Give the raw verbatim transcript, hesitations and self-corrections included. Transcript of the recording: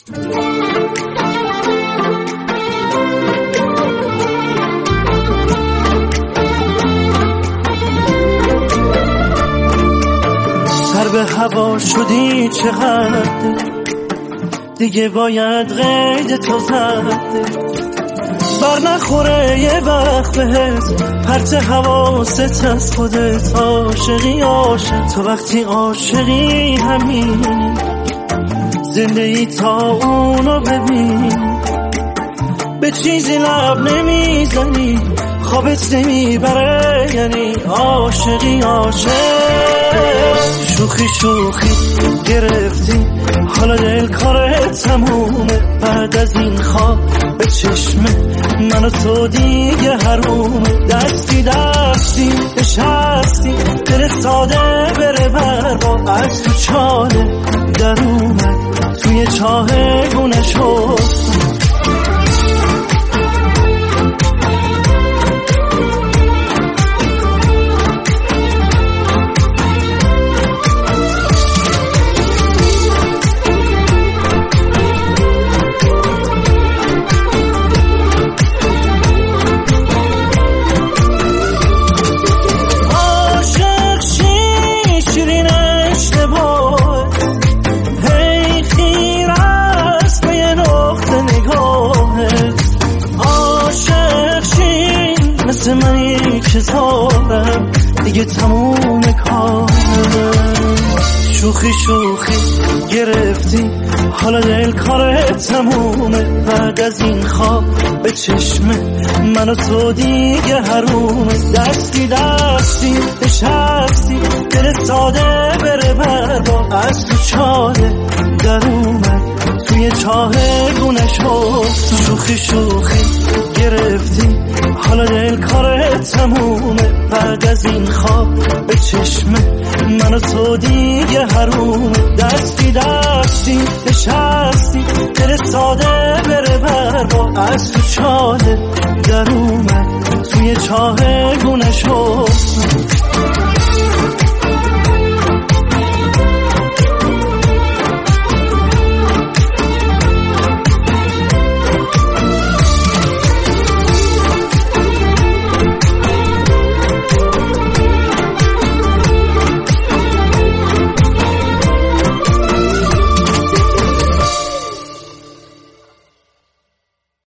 سر به هوا شدی چقدر دیگه باید قید تو زده بر نخوره یه وقت بهت پرت حواست از خودت عاشقی عاشق تو وقتی عاشقی همینی زندگی تا اونو ببین به چیزی لب نمیزنی خوابت نمیبره یعنی عاشقی عاشق شوخی شوخی گرفتی حالا دل کارت تمومه بعد از این خواب به چشمه من و تو دیگه حرومه دستی دستی نشستی دل ساده بره بر با از تو چاله در اومد توی چاه گونه شد منی که زارم دیگه تموم کارم شوخی شوخی گرفتی حالا دل کارت تمومه بعد از این خواب به چشمه من و تو دیگه حرومه دستی دستی نشستی دل ساده بره بر با از تو چاله در اومد توی چاه گونه شد شوخی شوخی گرفتی حالا دل کارت تمومه بعد از این خواب به چشمه من و تو دیگه حرومه دستی دستی نشستی دل ساده بره بر با از تو چاله در اومد توی چاه گونه شد